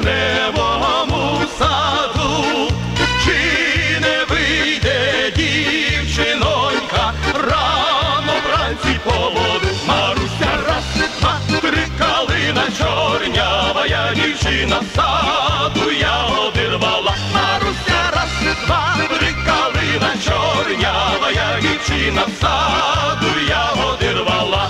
вишневому саду, чи не вийде дівчинонька рано вранці по воду? Маруся, раз, два, три, калина чорнявая, дівчина з саду ягоди рвала. Маруся, раз, два, три, калина чорнявая, дівчина з саду ягоди рвала.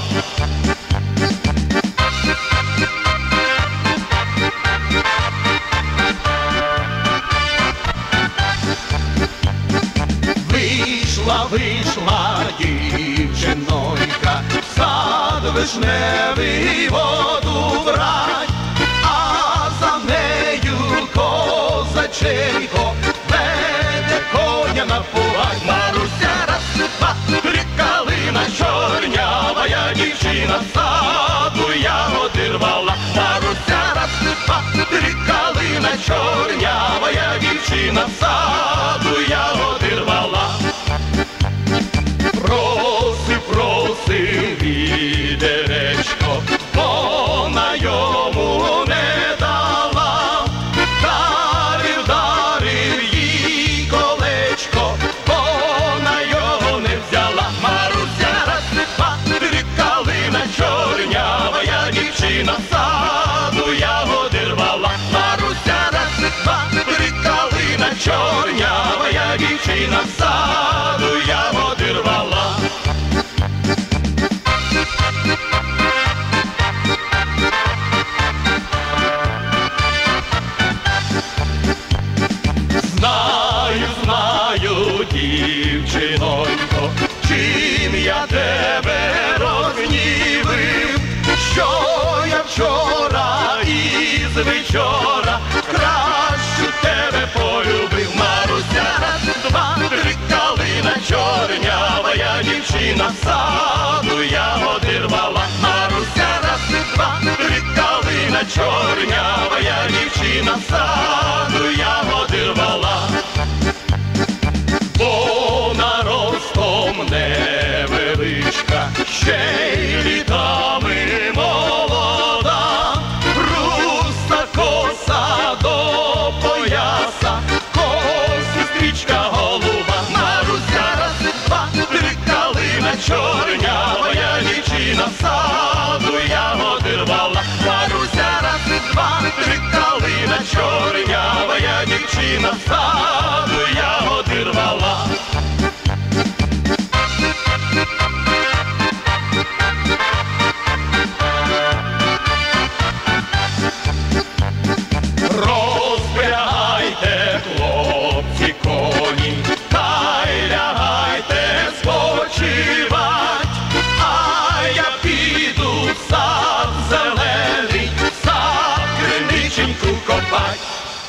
Вийшла дівчинонька в сад вишневий воду брать, а за нею козаченько веде коня напувать. Маруся, раз, два, три, калина чорнявая, дівчина з саду ягоди рвала. Маруся, раз, два, три, калина чорнявая, дівчина з саду ягоди рвала. Просив відеречко, вона йому не дала. Дарив їй колечко, вона його не взяла. Маруся, раз, два, три, калина чорнявая, дівчина з саду ягоди рвала. Маруся, раз, два, три, калина чорнявая, дівчина з саду ягоди рвала. Знаю, дівчинонько, чим я тебе розгнівив, що я вчора із вечора кращу тебе полюбив. Маруся, раз, два, три, калина чорнявая, дівчина з саду ягоди рвала. Маруся, раз, два, три, калина чорнявая, дівчина з саду ягоди рвала. Вона ростом невеличка, ще й літами молода, руса коса до пояса, косі стрічка голуба. Маруся, раз, два, три, калина чорнявая, дівчина з саду ягоди рвала. Маруся, раз, два, три, калина чорнявая, дівчина з саду ягоди рвала. Розпрягайте, хлопці, коні, та й лягайте спочивать, а я піду в сад зелений, сад криниченьку копать.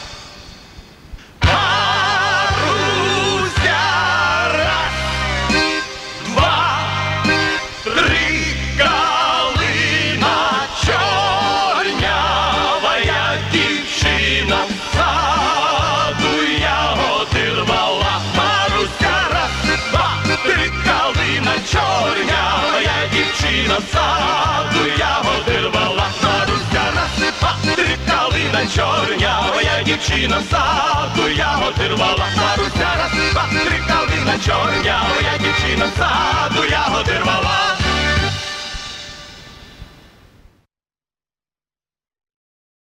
Чорнявая, дівчина з саду ягоди рвала. Маруся, раз, два, три, калина чорнявая, дівчина з саду ягоди рвала. Маруся, раз, два, три, калина чорнявая, дівчина з саду ягоди рвала.